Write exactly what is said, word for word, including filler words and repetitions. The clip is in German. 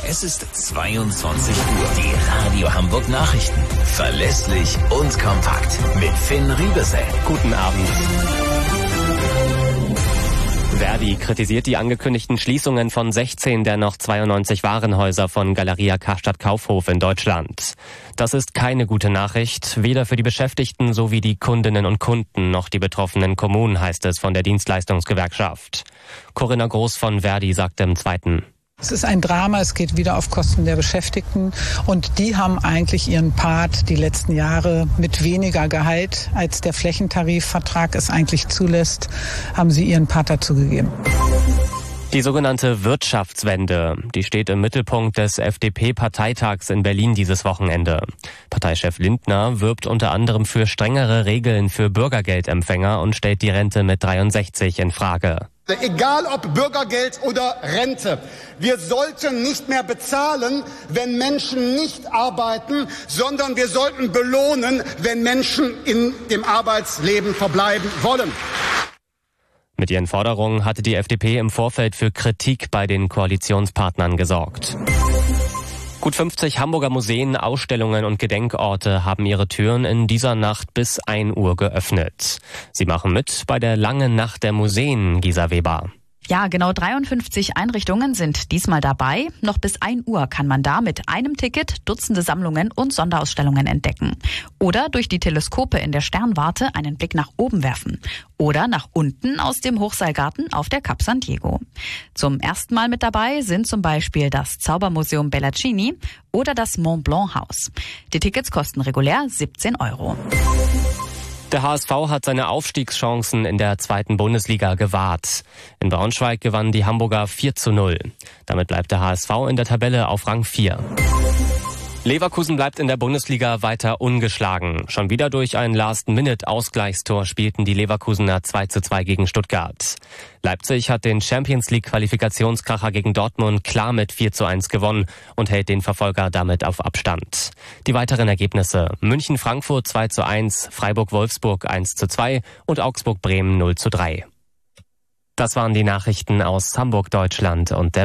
Es ist zweiundzwanzig Uhr. Die Radio Hamburg Nachrichten. Verlässlich und kompakt. Mit Finn Riebesell. Guten Abend. Verdi kritisiert die angekündigten Schließungen von sechzehn der noch zweiundneunzig Warenhäuser von Galeria Karstadt Kaufhof in Deutschland. Das ist keine gute Nachricht, weder für die Beschäftigten sowie die Kundinnen und Kunden noch die betroffenen Kommunen, heißt es von der Dienstleistungsgewerkschaft. Corinna Groß von Verdi sagte im Zweiten: Es ist ein Drama, es geht wieder auf Kosten der Beschäftigten und die haben eigentlich ihren Part die letzten Jahre mit weniger Gehalt, als der Flächentarifvertrag es eigentlich zulässt, haben sie ihren Part dazu gegeben. Die sogenannte Wirtschaftswende, die steht im Mittelpunkt des F D P-Parteitags in Berlin dieses Wochenende. Parteichef Lindner wirbt unter anderem für strengere Regeln für Bürgergeldempfänger und stellt die Rente mit dreiundsechzig in Frage. Egal ob Bürgergeld oder Rente, wir sollten nicht mehr bezahlen, wenn Menschen nicht arbeiten, sondern wir sollten belohnen, wenn Menschen in dem Arbeitsleben verbleiben wollen. Mit ihren Forderungen hatte die F D P im Vorfeld für Kritik bei den Koalitionspartnern gesorgt. Gut fünfzig Hamburger Museen, Ausstellungen und Gedenkorte haben ihre Türen in dieser Nacht bis ein Uhr geöffnet. Sie machen mit bei der langen Nacht der Museen, Gisa Weber. Ja, genau dreiundfünfzig Einrichtungen sind diesmal dabei. Noch bis ein Uhr kann man da mit einem Ticket Dutzende Sammlungen und Sonderausstellungen entdecken. Oder durch die Teleskope in der Sternwarte einen Blick nach oben werfen. Oder nach unten aus dem Hochseilgarten auf der Cap San Diego. Zum ersten Mal mit dabei sind zum Beispiel das Zaubermuseum Bellaccini oder das Mont Blanc Haus. Die Tickets kosten regulär siebzehn Euro. Der H S V hat seine Aufstiegschancen in der zweiten Bundesliga gewahrt. In Braunschweig gewannen die Hamburger vier zu null. Damit bleibt der H S V in der Tabelle auf Rang vier. Leverkusen bleibt in der Bundesliga weiter ungeschlagen. Schon wieder durch ein Last-Minute-Ausgleichstor spielten die Leverkusener zwei zu zwei gegen Stuttgart. Leipzig hat den Champions-League-Qualifikationskracher gegen Dortmund klar mit vier zu eins gewonnen und hält den Verfolger damit auf Abstand. Die weiteren Ergebnisse: München-Frankfurt zwei zu eins, Freiburg-Wolfsburg eins zu zwei und Augsburg-Bremen null zu drei. Das waren die Nachrichten aus Hamburg, Deutschland und der